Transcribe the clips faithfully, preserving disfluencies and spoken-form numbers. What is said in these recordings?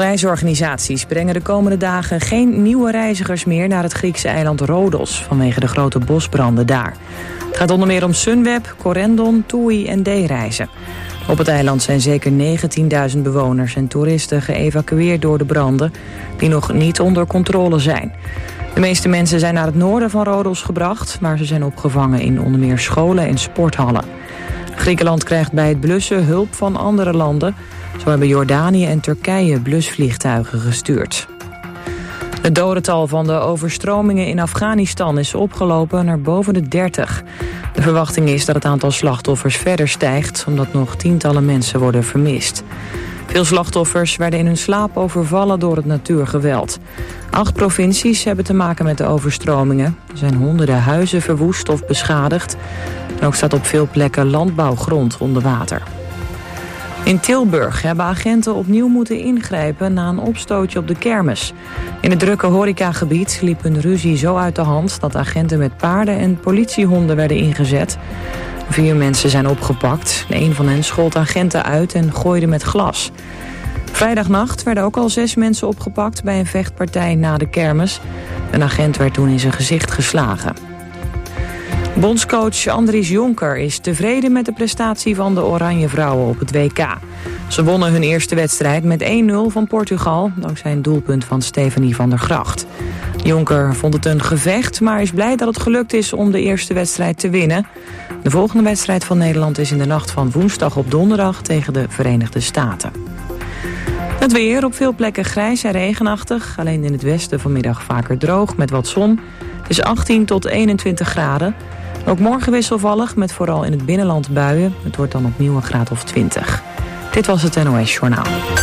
Reisorganisaties brengen de komende dagen geen nieuwe reizigers meer naar het Griekse eiland Rhodos vanwege de grote bosbranden daar. Het gaat onder meer om Sunweb, Corendon, TUI en D-reizen. Op het eiland zijn zeker negentienduizend bewoners en toeristen geëvacueerd door de branden die nog niet onder controle zijn. De meeste mensen zijn naar het noorden van Rhodos gebracht, maar ze zijn opgevangen in onder meer scholen en sporthallen. Griekenland krijgt bij het blussen hulp van andere landen. Zo hebben Jordanië en Turkije blusvliegtuigen gestuurd. Het dodental van de overstromingen in Afghanistan is opgelopen naar boven de dertig. De verwachting is dat het aantal slachtoffers verder stijgt, omdat nog tientallen mensen worden vermist. Veel slachtoffers werden in hun slaap overvallen door het natuurgeweld. Acht provincies hebben te maken met de overstromingen. Er zijn honderden huizen verwoest of beschadigd. En ook staat op veel plekken landbouwgrond onder water. In Tilburg hebben agenten opnieuw moeten ingrijpen na een opstootje op de kermis. In het drukke horecagebied liep een ruzie zo uit de hand dat agenten met paarden en politiehonden werden ingezet. Vier mensen zijn opgepakt. Een van hen schold agenten uit en gooide met glas. Vrijdagnacht werden ook al zes mensen opgepakt bij een vechtpartij na de kermis. Een agent werd toen in zijn gezicht geslagen. Bondscoach Andries Jonker is tevreden met de prestatie van de Oranje Vrouwen op het W K. Ze wonnen hun eerste wedstrijd met één nul van Portugal, dankzij een doelpunt van Stephanie van der Gracht. Jonker vond het een gevecht, maar is blij dat het gelukt is om de eerste wedstrijd te winnen. De volgende wedstrijd van Nederland is in de nacht van woensdag op donderdag tegen de Verenigde Staten. Het weer, op veel plekken grijs en regenachtig. Alleen in het westen vanmiddag vaker droog met wat zon. Het is achttien tot eenentwintig graden. Ook morgen wisselvallig met vooral in het binnenland buien. Het wordt dan opnieuw een graad of twintig. Dit was het N O S Journaal.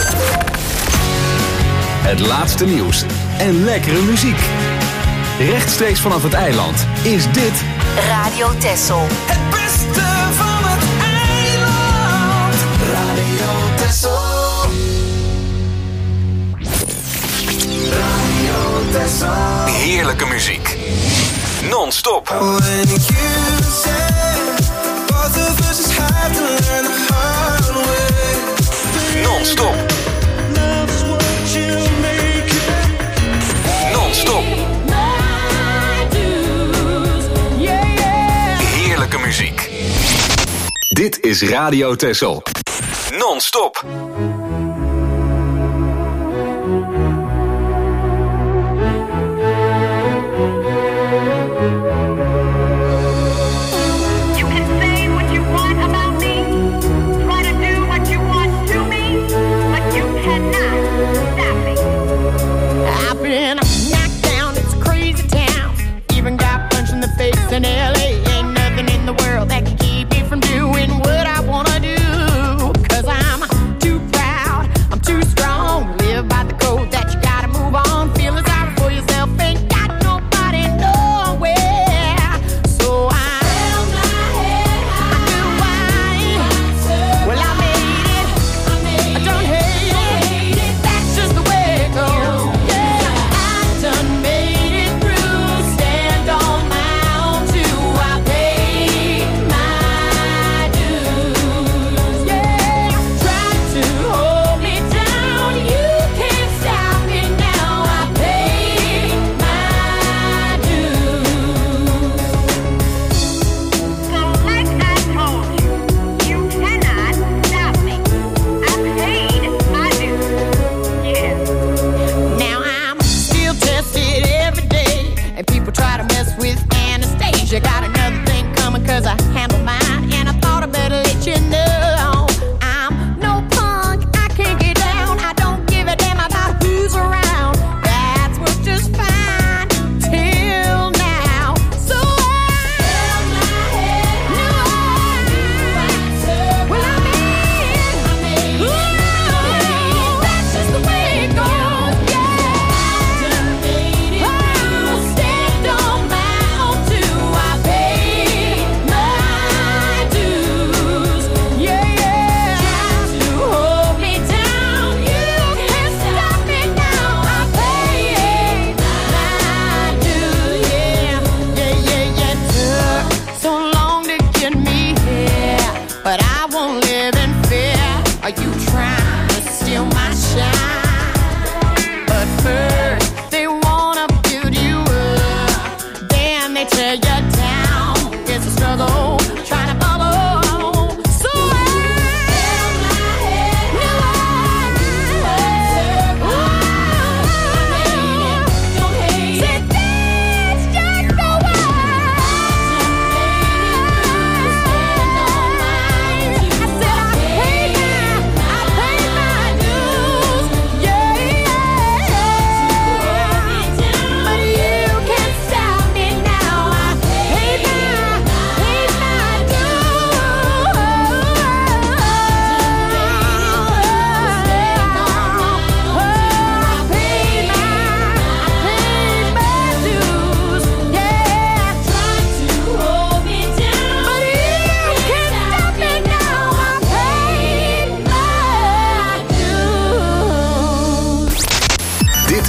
Het laatste nieuws en lekkere muziek. Rechtstreeks vanaf het eiland is dit Radio Texel. Het beste van het eiland. Radio Texel. Radio Texel. heerlijke muziek. Non-stop. Non-stop. Non-stop. Heerlijke muziek. Dit is Radio Texel. Non-stop. In L A ain't nothing in the world that can keep me from doing what I wanna do. Cause I'm too proud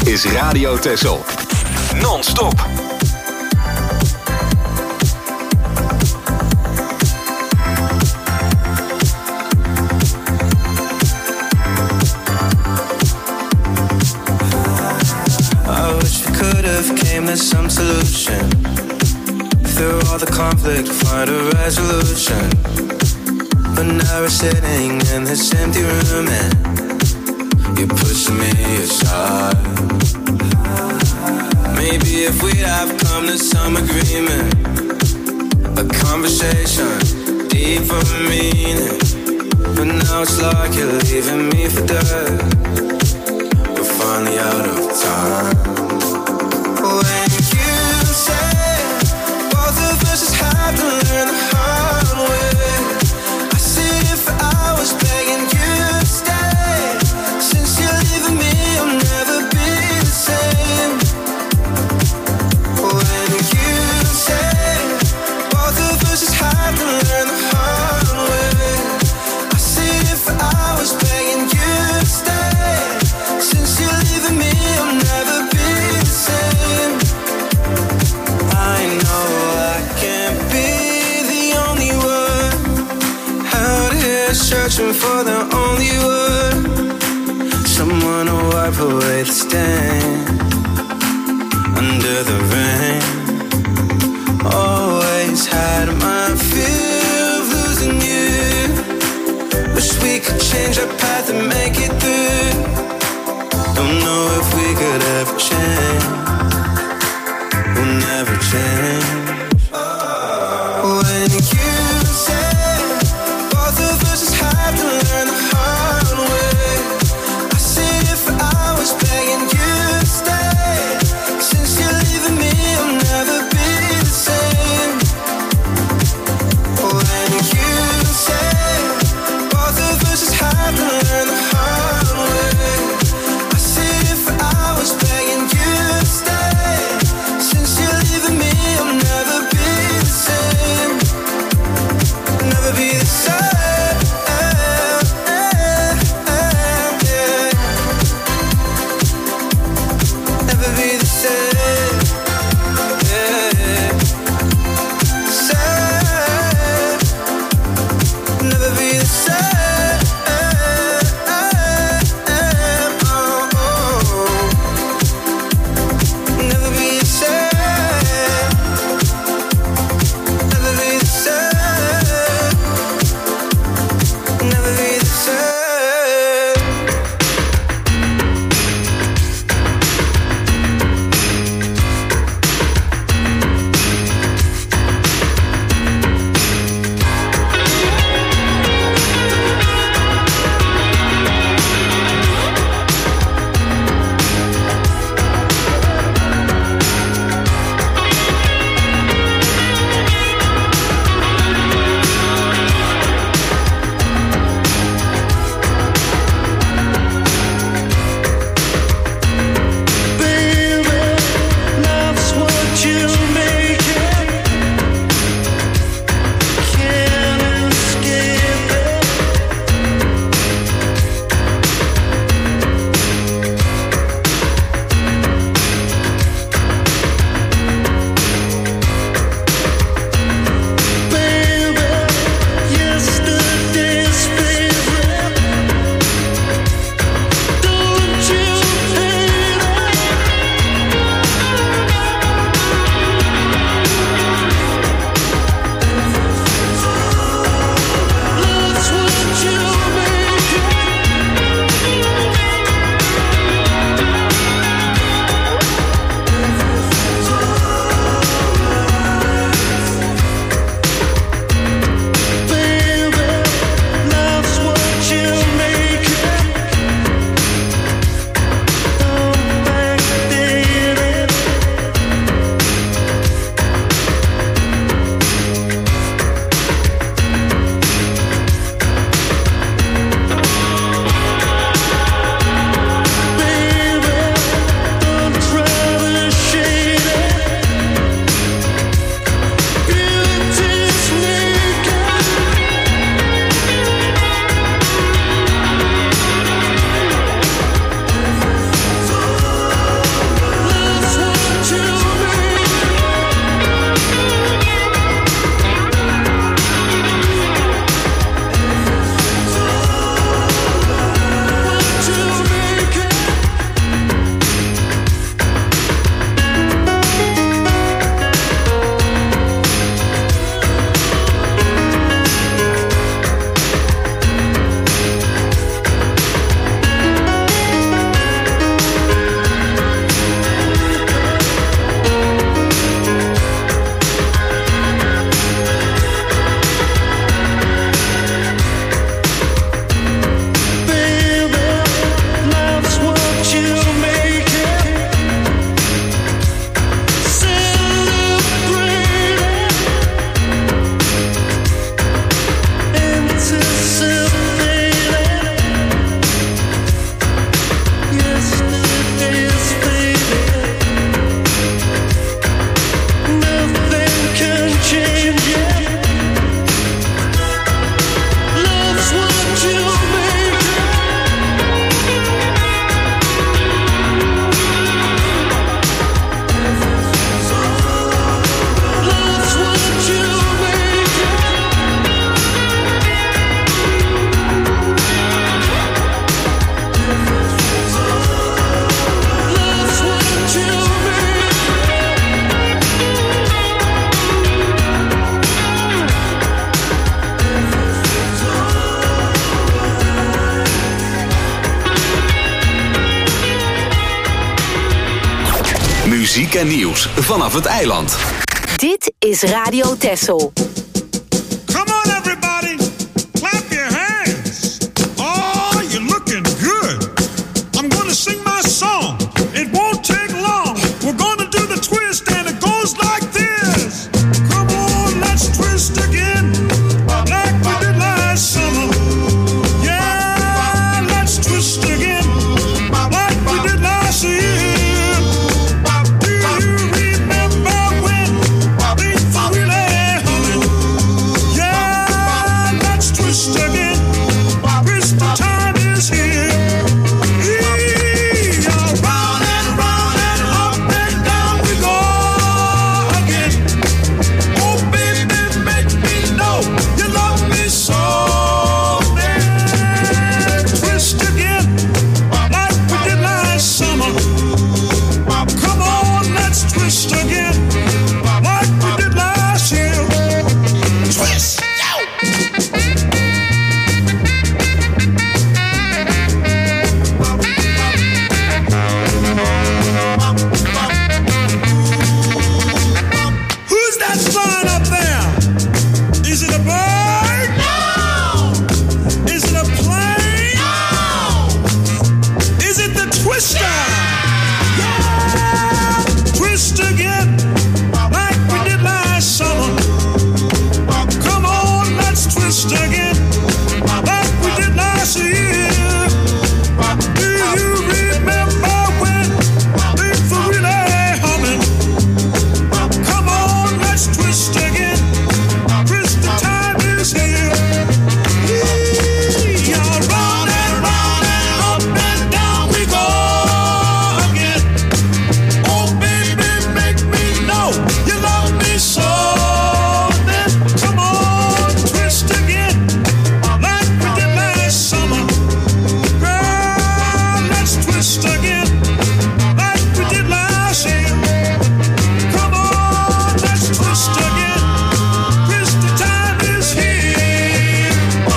is Radio Texel. Non-stop. I wish we could have came to some solution. Through all the conflict, find a resolution. But now we're sitting in this empty room and you're pushing me aside. Maybe if we'd have come to some agreement, a conversation, deeper meaning. But now it's like you're leaving me for dead. We're finally out of time. When you say both of us just have to learn the hard way, I sit here for hours begging you to stay. Since you're leaving me, I'll never be the same. When you say both of us just have to learn the hard way, I sit here for hours begging you to stay. Since you're leaving me, I'll never be the same. I know I can't be the only one out here searching for the only word, someone to wipe away the stain under the rain. Always had my fear of losing you. Wish we could change our path and make it through. Don't know if we could ever change. We'll never change. When you say both of us just have to learn the hard way, I sit here for hours begging you to stay. Since you're leaving me, I'll never be the same. When you say both of us just have to learn the hard way, I sit here for hours begging you to stay. Since you're leaving me, I'll never Muziek en nieuws vanaf het eiland. Dit is Radio Texel. Come on everybody, clap your hands. Oh, you're looking good. I'm gonna sing my song. It won't take long. We're gonna do the twist and it goes like this. Come on, let's twist again, like we did last summer. Yeah, let's twist again, like we did last year. Do you remember when things were really humming? Yeah, let's twist again. Twist, the time is here. Yeah, round and round and up and down we go again. Oh baby, make me know you love me so. Then twist again, like we did last summer. Come on, let's twist again, like we did last year. Twist, who's that flying up there? Is it a bird? No. Is it a plane? No. Is it the twister? Yeah. Twist again, like we did last summer. Come on, let's twist again, like we did last year. Do you remember when things were really humming? Come on, let's twist again. Twist, the time is here. Yeah, round and round and up and down we go again. Oh baby, make me know you love me so. Then come on, twist again, like we did last summer. Girl, let's twist again, like we did last year. Come on, let's twist again. Twist, the time is here.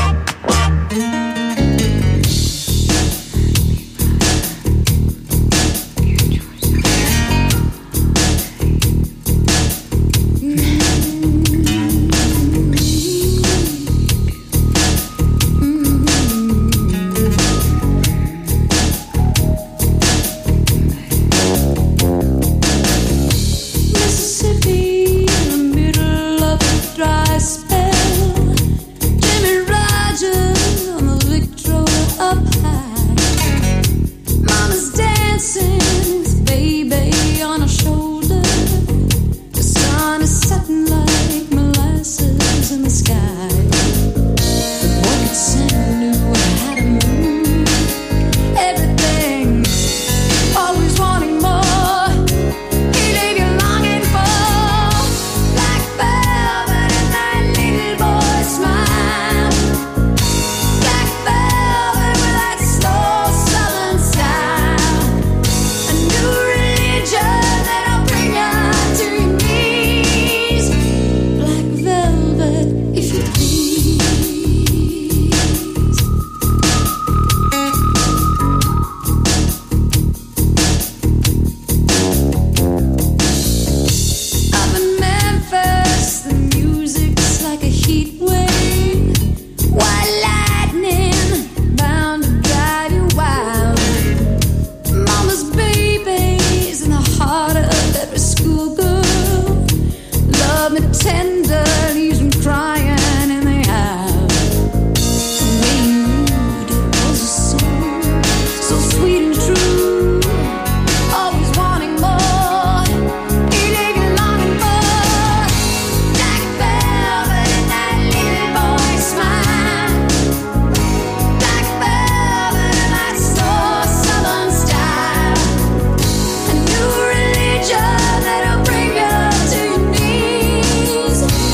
Mississippi, in the middle of a dry spell. Jimmy Rogers on the Victrola up high. Mama's dancing, his baby on her shoulder. The sun is setting like molasses in the sky. The boy could sing, knew how to move. Everything, always wanting more. He leave you longing for black velvet and that little boy smile. Black velvet with that slow southern style. A new religion that'll bring you to your knees. Black velvet, if you please. Up in Memphis, the music's like a heat wave. White lightning, bound to drive you wild. Mama's baby's in the heart of every schoolgirl. Love me tender, leaves them crying in the aisle. The way you did was a song, so sweet and true. Always wanting more. He leave you longing for black velvet and that little boy smile. Black velvet and that slow southern style. A new religion that'll bring you to your knees.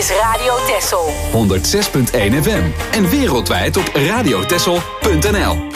is Radio Texel. honderdzes punt één F M en wereldwijd op radiotexel punt n l.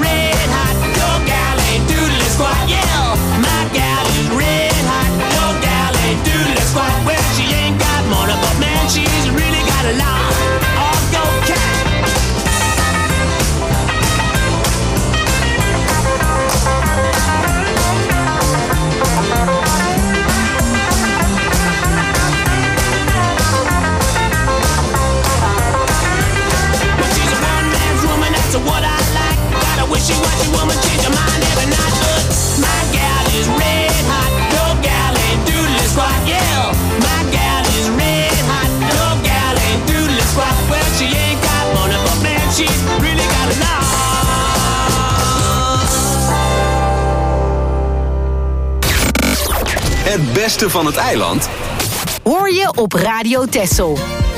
Yeah, my gal is red hot. Your gal Het beste van het eiland hoor je op Radio Texel.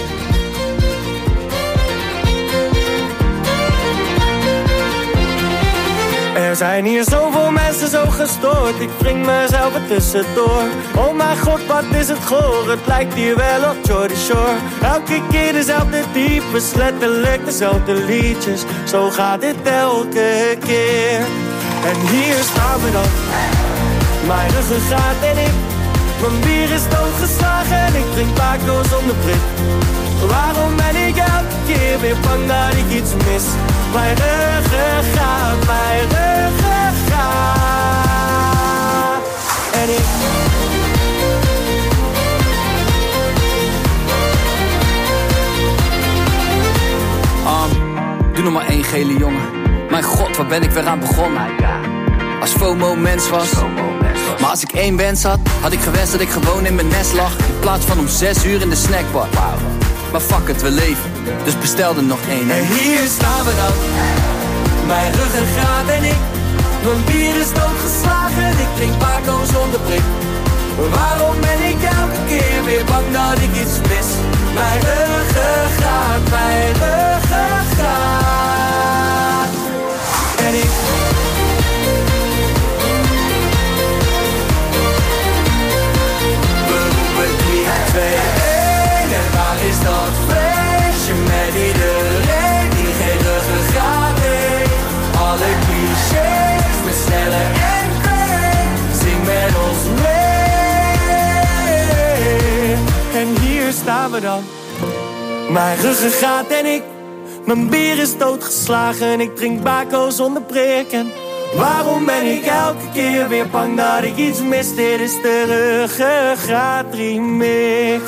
Er zijn hier zoveel mensen zo gestoord, ik wring mezelf er tussendoor. Oh mijn god, wat is het goor, het lijkt hier wel op Jordy Shore. Elke keer dezelfde types, letterlijk dezelfde liedjes. Zo gaat dit elke keer. En hier staan we dan, mijn ruggengraat en ik. Mijn bier is doodgeslagen en ik drink Paco zonder prik. Waarom ben ik elke keer weer bang dat ik iets mis? Mijn ruggengraat, mijn ruggengraat. En ik... Um, doe nog maar één gele jongen. Mijn god, waar ben ik weer aan begonnen? Als FOMO mens was. Maar als ik één wens had, had ik gewenst dat ik gewoon in mijn nest lag. In plaats van om zes uur in de snackbar. Maar fuck het, we leven, dus bestel er nog één. En hier staan we dan, mijn ruggengraat en ik. Mijn bier is doodgeslagen, ik drink Paco zonder prik. Waarom ben ik elke keer weer bang dat ik iets mis? Mijn ruggengraat, mijn ruggengraat. En ik... We roepen drie, twee, één. En waar is dat feestje met iedereen die geen ruggengraat heeft? Alle clichés met sneller en kwijt. Zing met ons mee. En hier staan we dan, mijn ruggengraat en ik. Mijn bier is doodgeslagen, ik drink Baco zonder prik. En waarom ben ik elke keer weer bang dat ik iets mis? Dit is de ruggengraat remix.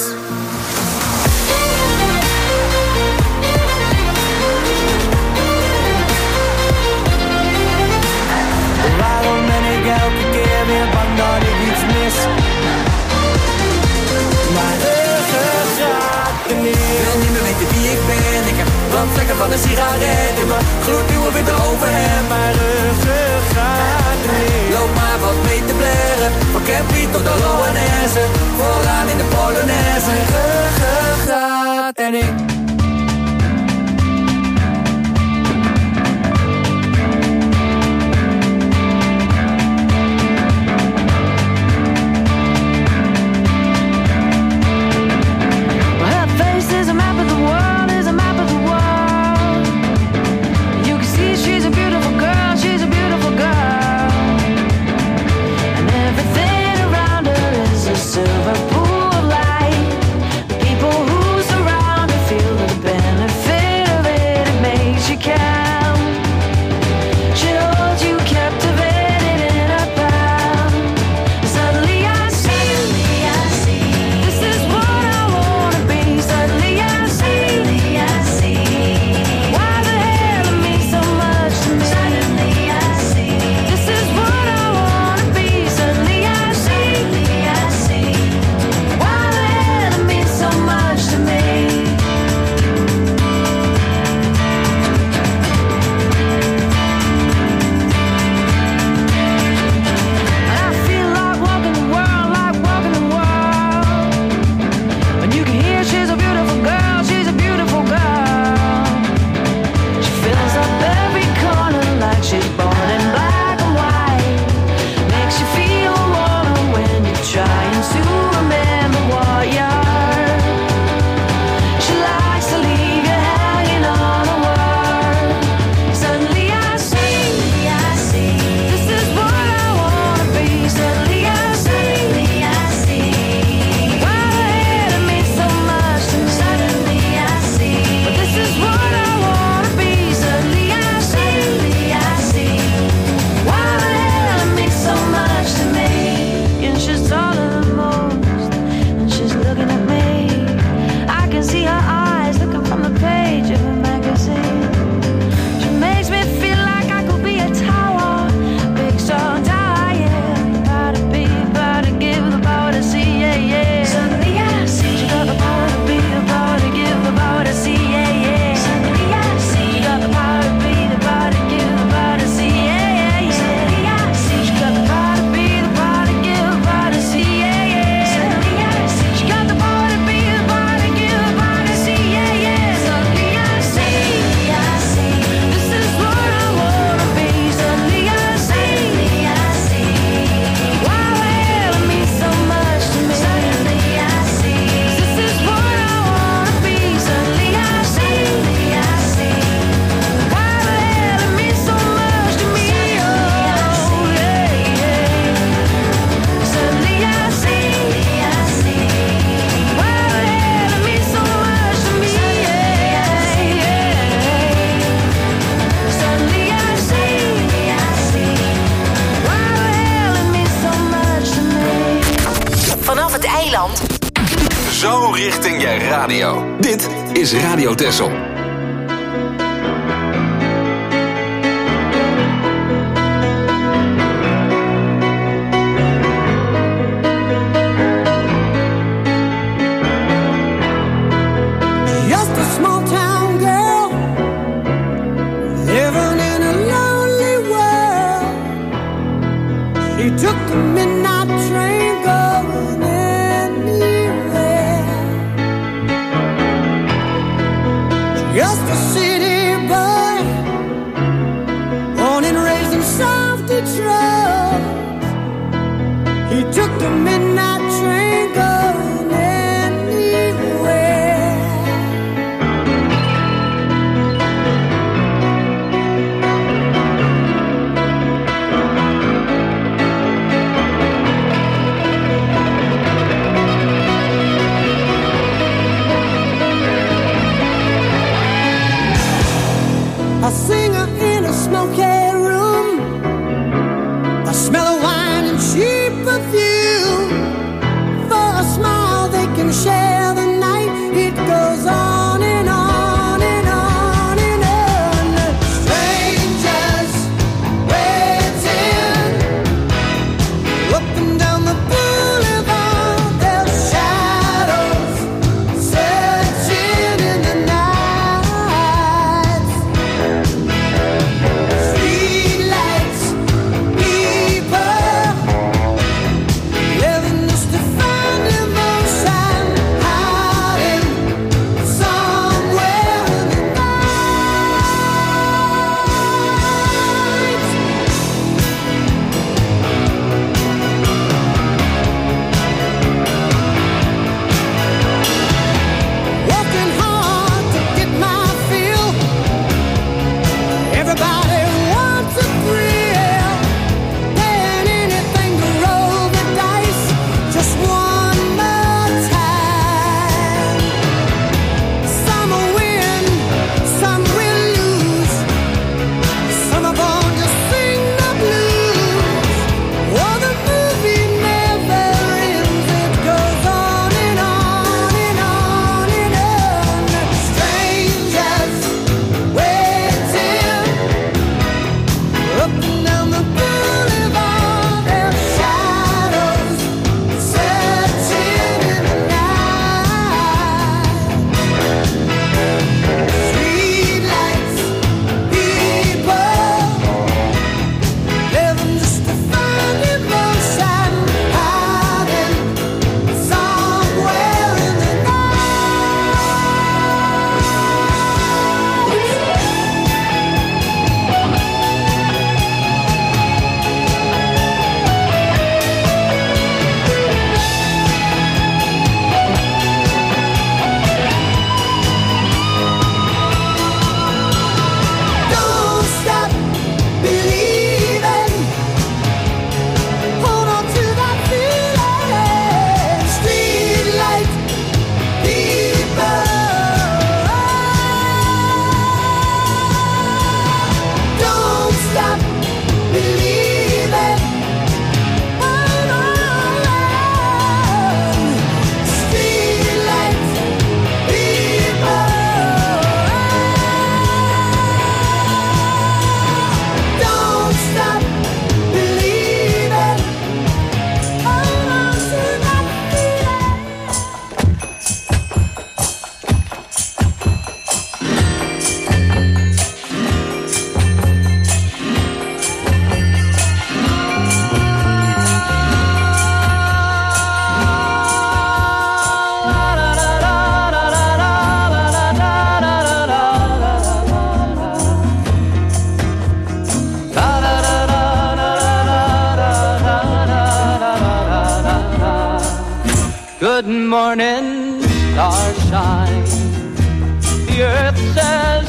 Waarom ben ik elke keer weer bang dat ik iets mis? Mijn ruggengraat remix. Ik wil niet meer weten wie ik ben. Ik heb brandvlekken van een sigaret in mijn gloednieuwe witte overhemd. Mijn ruggengraat remix. Loop maar wat mee te blaren, van Campy tot de Loanesse. Vooraan in de Polonaise. Mijn ruggengraat en ik. Silver pool of light. People who surround her feel eiland. Zo richting je radio. Dit is Radio Texel. Took the midnight train going anywhere. Just a city boy, born and raised in South Detroit. He took the midnight train going anywhere. A singer in a smoky room, a smell of wine and cheap perfume. For a smile they can share the night. It goes on and on and on and on. Strangers waiting up and down the boulevard. Their shadows searching in the night. Good morning, starshine. The earth says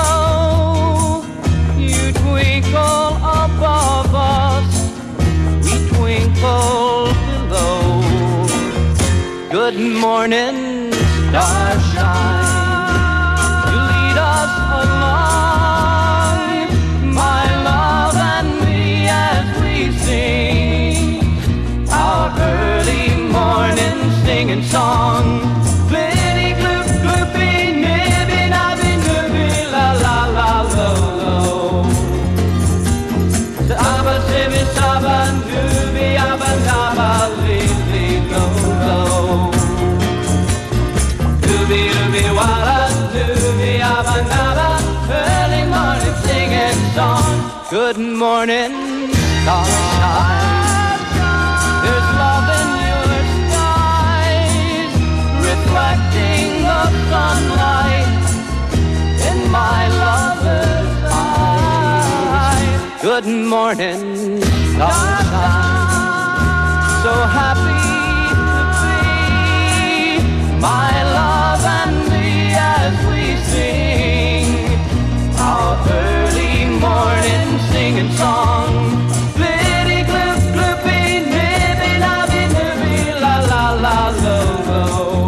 hello. You twinkle above us, we twinkle below. Good morning, starshine. You lead us along, my love and me, as we sing our early morning sing. song. Glitty gloop gloopy nibby nabby nibby la la la lo lo. Saba sibby saba nubby abba nabba li li lo lo. Nubby nubby walla nubby abba nabba. Early morning singing song. Good morning, sunshine. There's love in your skies, reflecting the sunlight in my lover's eyes. Good morning, sunshine. So happy to be my love and me as we sing our early morning singing song. Glitty gloop gloopy nibby nabby nibby la la la lo lo.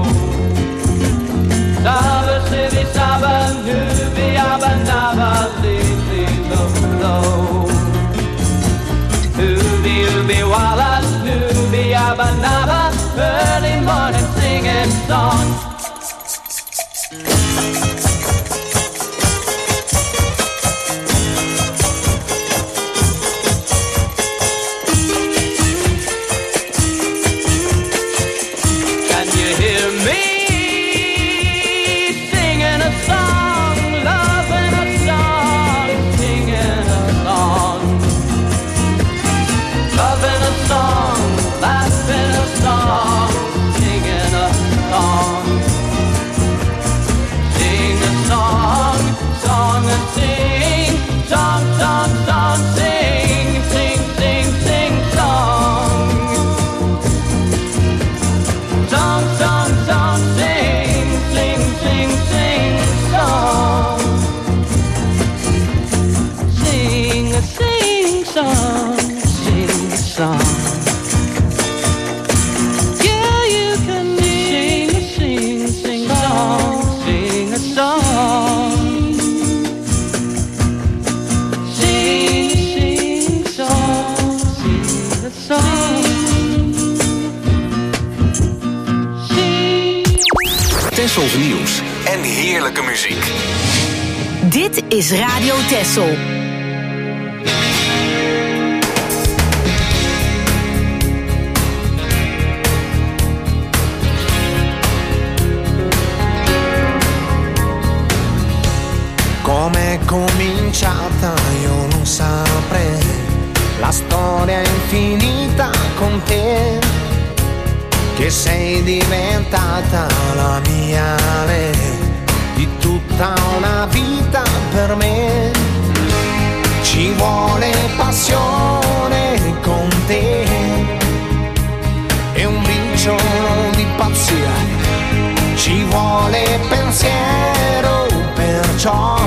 Saba sibby saba nubby abba nabba li li lo lo. Nubby nubby walla nubby abba nabba. Early morning singing song. Texels nieuws en heerlijke muziek. Dit is Radio Texel. Com'è cominciata io non saprei, la storia è infinita con te, che sei diventata la mia re, di tutta una vita per me. Ci vuole passione con te e un briciolo di pazzia, ci vuole pensiero, perciò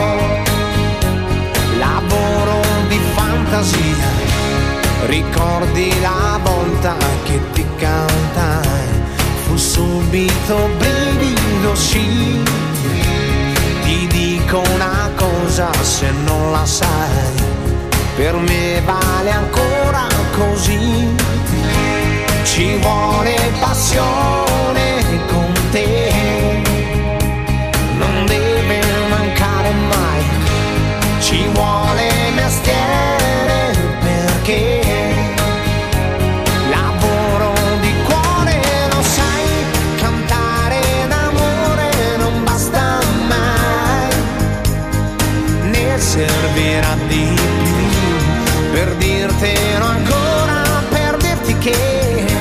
lavoro di fantasia. Ricordi la volta che ti cantai, fu subito brivido, sì. Ti dico una cosa se non la sai, per me vale ancora così. Ci vuole passione con te, non deve mancare mai. Ci vuole mestiere perché lavoro di cuore, lo sai, cantare d'amore non basta mai, ne servirà di più per dirtelo ancora, per dirti che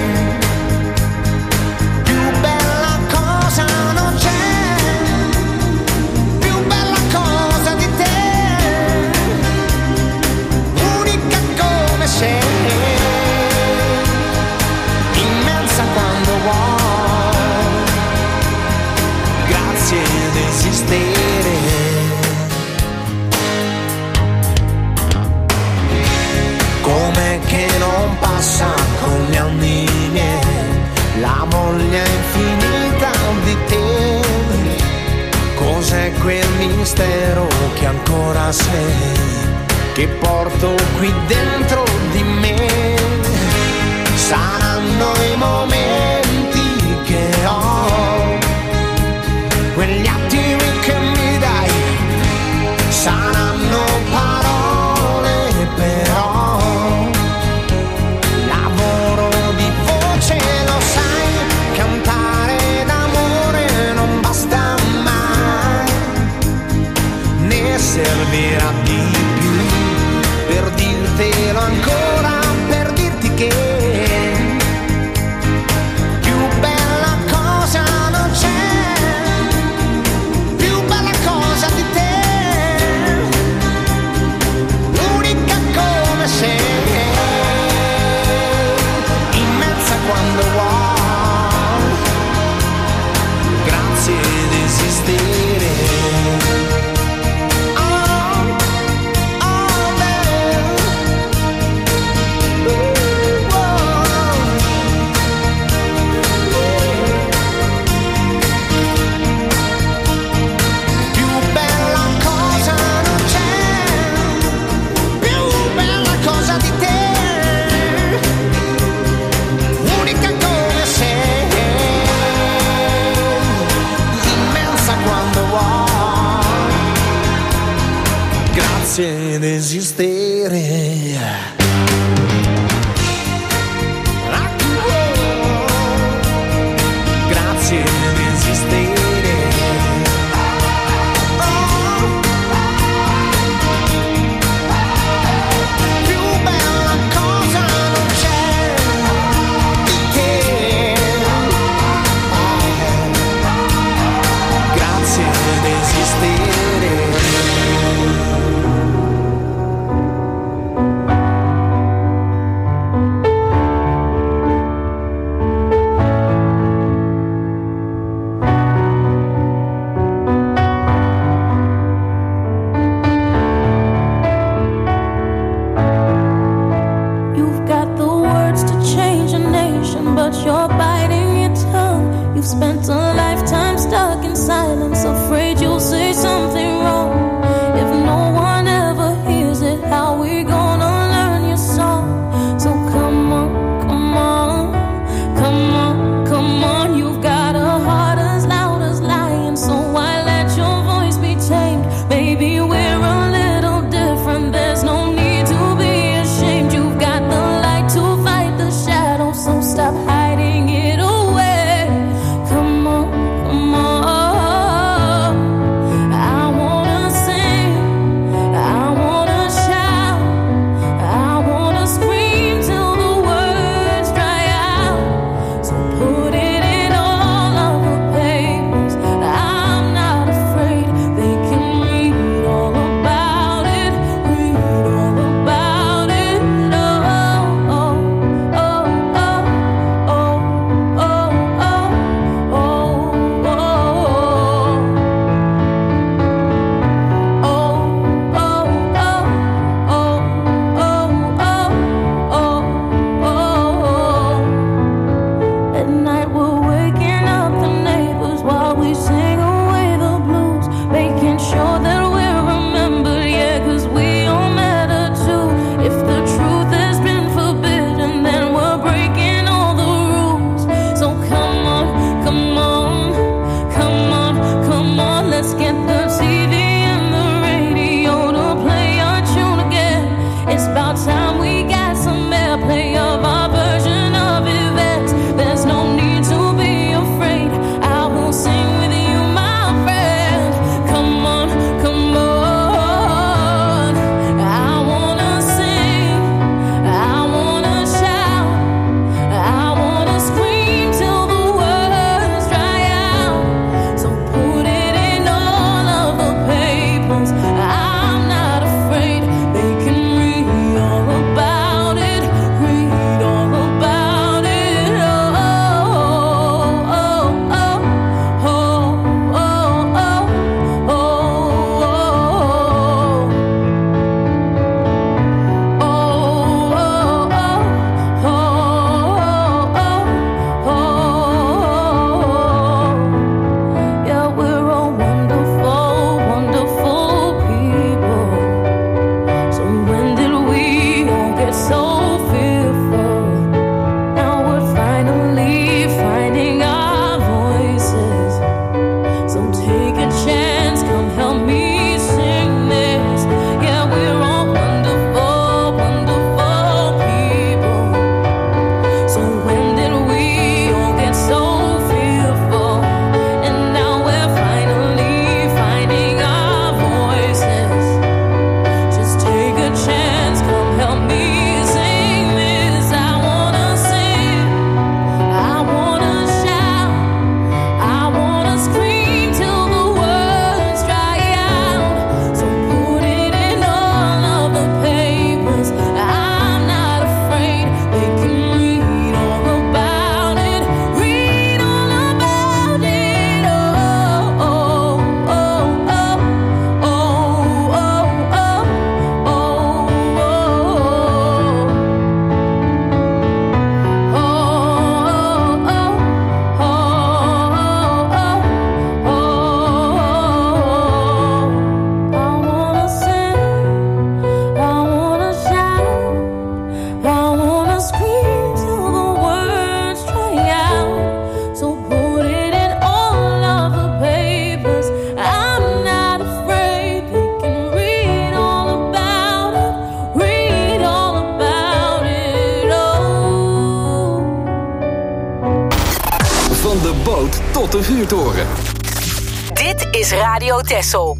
immensa quando vuoi, grazie ad esistere. Com'è che non passa con gli anni miei la voglia infinita di te? Cos'è quel mistero che ancora sei, che porto qui dentro di me? Saranno i momenti che ho resistere. Grazie di esistere. Più bella cosa non c'è di te. Grazie di esistere. You're biting your tongue. You've spent a lifetime stuck in silence, afraid you'll say something wrong. If no one ever hears it, how we gonna learn your song? So come on, come on, come on, come on. You've got a heart as loud as lion, so why let your voice be tamed? Maybe we're a little different, there's no need to be ashamed. You've got the light to fight the shadow, so stop hiding it away. Come on. boot tot de vuurtoren. Dit is Radio Texel.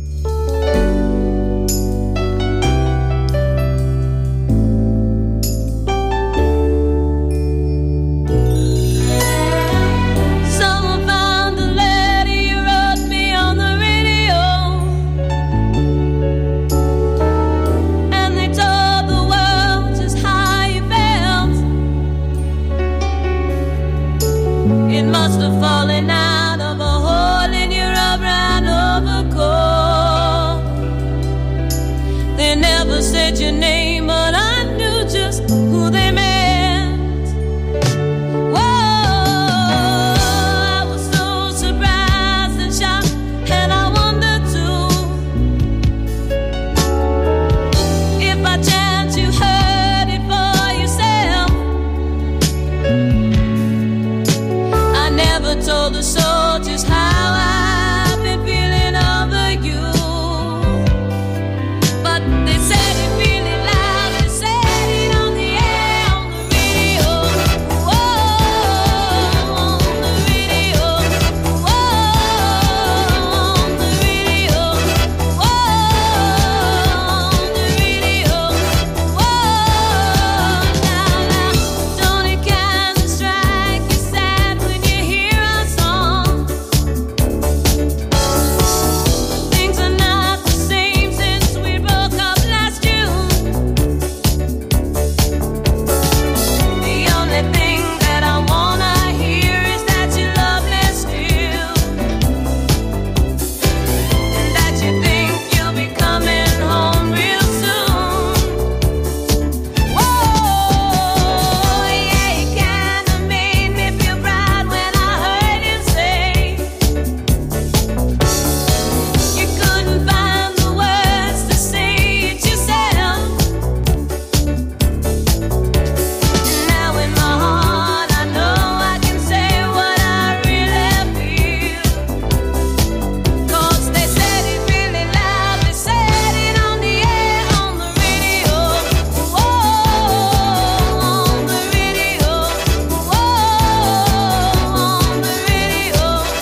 Falling out of a hole in your rubber overcoat. They never said your name, but I knew just who they meant. Whoa, I was so surprised and shocked, and I wondered too if by chance you heard it for yourself. I never told the soldiers how I've been feeling over you, but they said it really loud. They said it on the air, on the radio. Whoa, on the radio. Whoa, on the radio. Whoa, on the radio. Whoa, now, now, don't it kind of strike you sad when you hear a song? Things are not the same since we broke up last June. The only thing that I wanna hear is that you love me still, and that you think you'll be coming home real soon. Whoa, yeah, it kinda made me feel proud when I heard you say you couldn't find the words to say it yourself. Now in my heart I know I can say what I really feel, 'cause they said it really loud. They said it on the air, on the radio. Whoa, on the radio. Whoa, on the radio.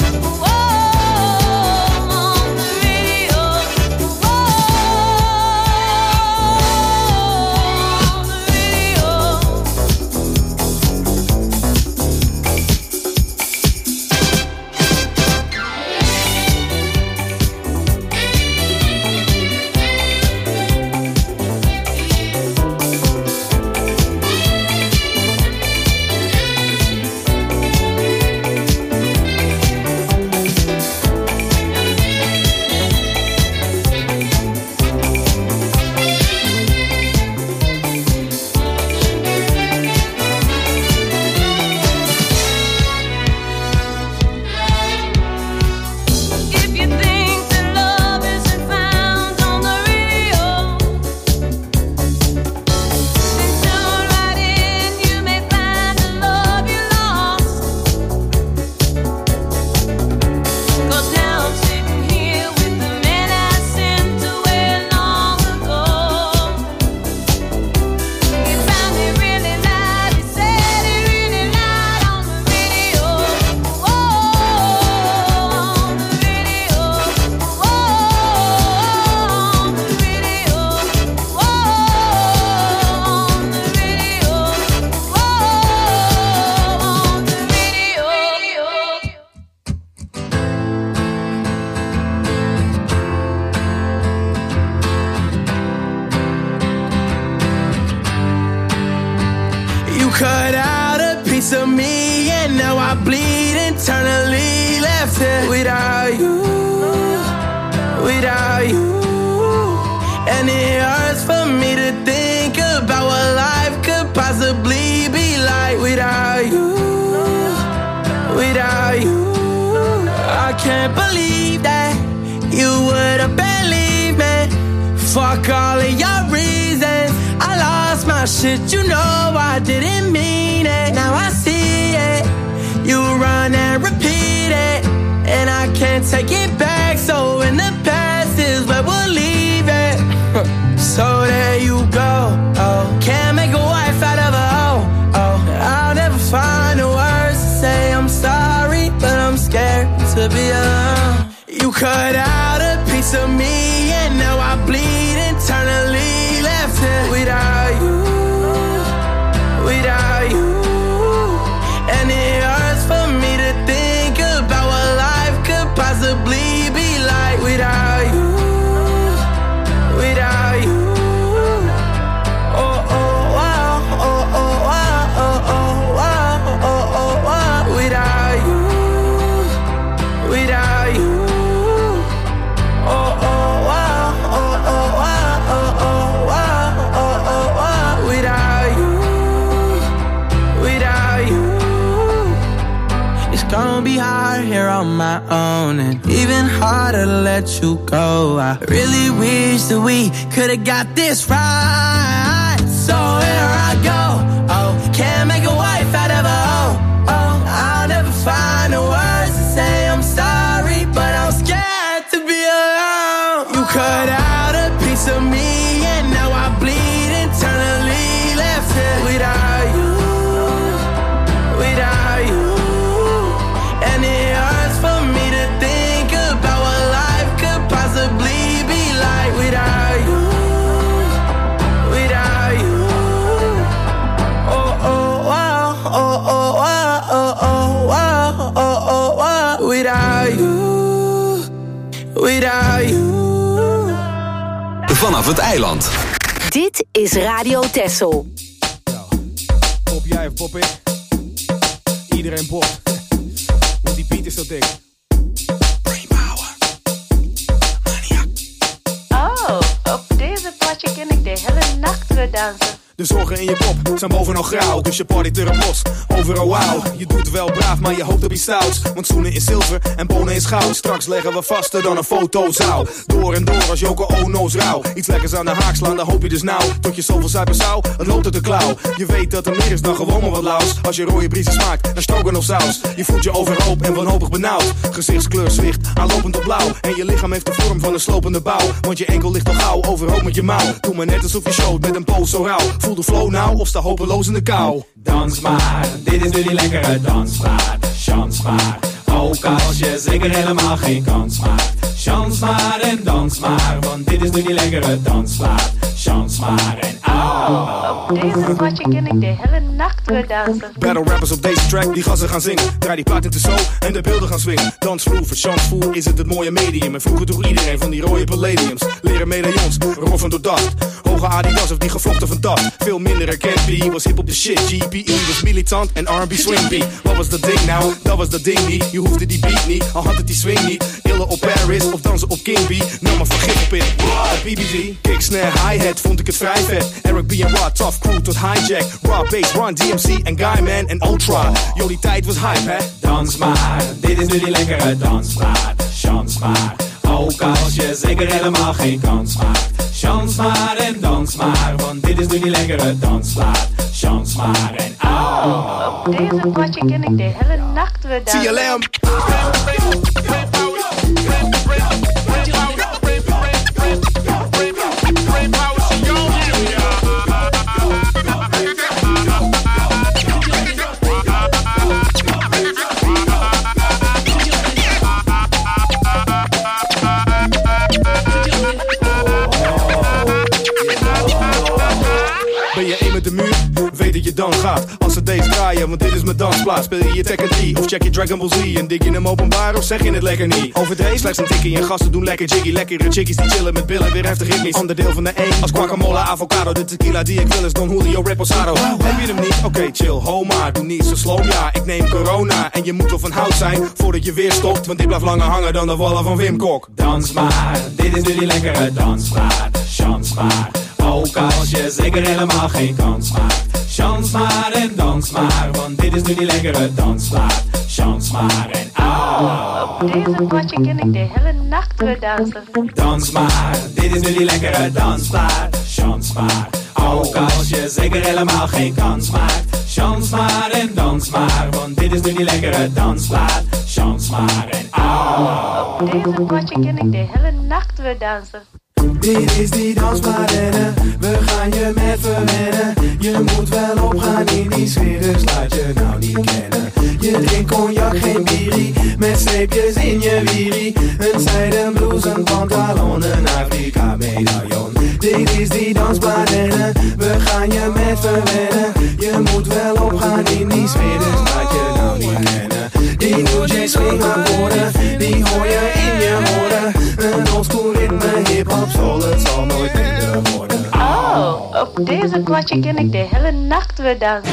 Whoa, on the radio. If you think that love isn't found on the radio, then tune right in. You may find the love you lost. 'Cause now I'm sitting here with the man I sent away long ago. He found it really loud. He said it really loud on the radio. Whoa, on the radio. Whoa, on the radio. Whoa, on the radio. Whoa, on the You cut out a piece of me, and now I bleed internally. Left it without you, without you. And it hurts for me to think about what life could possibly be like without you, without you. I can't believe that you would have believed me. Fuck all of your reasons. I lost my shit, you know I didn't mean it. Now I see it. You run and repeat it, and I can't take it back. So in the past is where we'll leave it. So there you go. Oh, can't make a wife out of a hoe. Oh, I'll never find the words to say I'm sorry, but I'm scared to be alone. You cut out a piece of me, and now I bleed internally. Left it without you, without you. And it hurts for me to think about what life could possibly be like without you, without you. Oh, oh, wow, oh, oh, wow, oh, oh, wow, oh, oh, wow. Without you, without you. Oh, oh, wow, oh, oh, wow, oh, oh, wow, oh, oh, wow. Without you, without you. It's gonna be hard here on my own, and even harder to let you go. I really wish that we could've got this right. So here I go. Oh, can't make a wife out of a hoe. Oh, I'll never find the words to say I'm sorry, but I'm scared to be alone. You cut out a piece of me, and now I bleed internally. Left it without you, without you. And it hurts for me to think about what life could possibly be like without you, without you. Oh, oh, wow, oh, oh, wow, oh, oh, wow, oh, oh, wow. Without you, without you. Vanaf het eiland. Dit is Radio Texel. Pop jij of pop ik? Iedereen pop. Want die beat is zo dik. Oh, op deze potje ken ik de hele nacht weer dansen. De zorgen in je kop zijn bovenal grauw, dus je partyt er op los. Overal wauw, je doet wel braaf, maar je hoopt op iets stouts. Want zoenen is zilver en bonen is goud. Straks leggen we vaster dan een fotozaal. Door en door als Joko Ono's rauw. Iets lekkers aan de haak slaan, dan hoop je dus nauw. Tot je zoveel zuipen zou, het loopt uit de klauw. Je weet dat er meer is dan gewoon maar wat laus. Als je rode briesen smaakt, dan stroken of saus. Je voelt je overhoop en wanhopig benauwd. Gezichtskleur zwicht, aanlopend op blauw. En je lichaam heeft de vorm van een slopende bouw. Want je enkel ligt al gauw, overhoop met je mouw. Doe maar net alsof je showt met een poos zo rauw. Voel de flow nou of sta hopeloos in de kou. Dans maar, dit is nu die lekkere dansmaat. Chans maar, ook als je zeker helemaal geen kans maakt. Chans maar en dans maar, want dit is nu die lekkere dansmaat. Chans maar en au. Op deze potje ken ik de hele nacht weer dansen. Battle rappers op deze track, die gassen gaan zingen. Draai die plaat in de zo en de beelden gaan swingen. Dansvloer, voor chansvoer is het het mooie medium. En vroeger droeg iedereen van die rode palladiums. Leren medaillons, roffen door dacht. Hoge Adidas of die gevlochten van das. Veel minder herkend, B was hip op de shit. G P E was militant en R and B swing beat. Wat was dat ding nou? Dat was dat ding niet. Je hoefde die beat niet, al had het die swing niet. Illen op Paris of dansen op King B. Nam maar van gif op in. B B G, kick, snare, hi-hat, vond ik het vrij vet. Eric B en Rod, tough crew tot hijack. Raw bass, Run, D M C en Guyman en Ultra. Yo, die tijd was hype, hè? Dans maar, dit is nu die lekkere dansmaat. Chans maar, ook als je zeker helemaal geen kans maakt. Chans maar en dans maar, want dit is nu die lekkere dansmaat. Chans maar en au. Op deze potje ken ik de hele nacht weer dansen. T L M. Ben je één met de muur? Weet dat je dan gaat. Als ze deze draaien, want dit is mijn dansplaats. Speel je je Tekken D of check je Dragon Ball Z? En dik je hem openbaar of zeg je het lekker niet? Overdreven, slechts een tikkie en gasten doen lekker jiggy. Lekkere chickies die chillen met billen, weer heftig ritmisch. Onderdeel van de één, als guacamole, avocado. De tequila die ik wil is Don Julio Reposado. Heb je hem niet? Oké, okay, chill, ho maar. Doe niet zo slow, ja. Ik neem corona en je moet wel van hout zijn voordat je weer stopt. Want dit blijft langer hangen dan de wallen van Wim Kok. Dans maar, dit is nu die lekkere dansmaat. Chans maar, ook als je zeker helemaal geen kans maakt. Chans maar en dans maar, want dit is nu die lekkere dansplaat. Chans maar en au. Op deze potje ken ik de hele nacht weer dansen. Dans maar, dit is nu die lekkere dansplaat. Chans maar, ook als je zeker helemaal geen kans maakt. Chans maar en dans maar, want dit is nu die lekkere dansplaat. Chans maar en au. Op deze potje ken ik de hele nacht weer dansen. Dit is die dansplaat en we gaan je met verwennen. Je moet wel opgaan in die sfeer, dus laat je nou niet kennen. Je drinkt geen cognac, geen bierie. Met streepjes in je wierie. Een zijden blouse, een pantalon, een Afrika medaillon. Dit is die dansbladenne, we gaan je met verwennen. Je moet wel opgaan in die sfeer, dus laat je nou niet rennen. Die New J swing akkoorden, die hoor je in je oren. Een oldschool ritme, hip-hop, soul, het zal nooit minder worden. Oh, op deze kwartje kan ik de hele nacht weer dansen.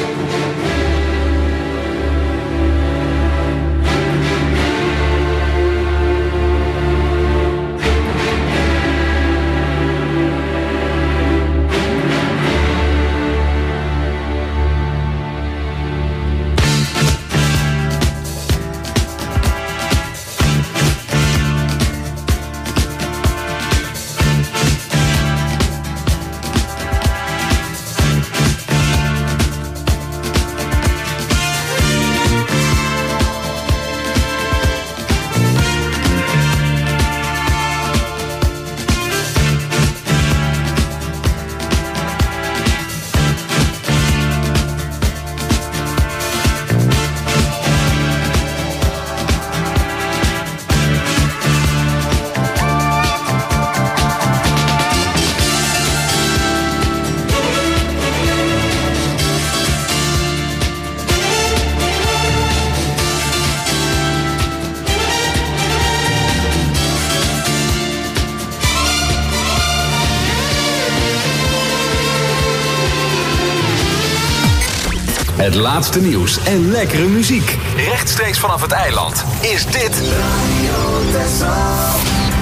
Het laatste nieuws en lekkere muziek. Rechtstreeks vanaf het eiland is dit Radio Texel.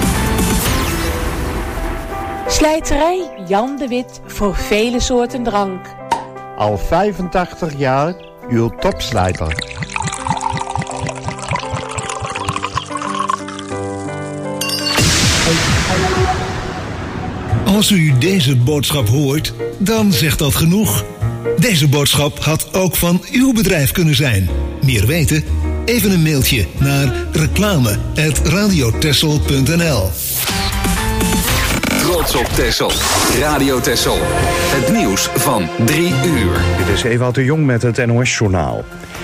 Slijterij Jan de Wit voor vele soorten drank. Al vijfentachtig jaar uw topslijter. Als u deze boodschap hoort, dan zegt dat genoeg. Deze boodschap had ook van uw bedrijf kunnen zijn. Meer weten? Even een mailtje naar reclame at radiotexel punt n l. Trots op Texel. Radio Texel. Het nieuws van drie uur. Dit is Ewout de Jong met het N O S-journaal.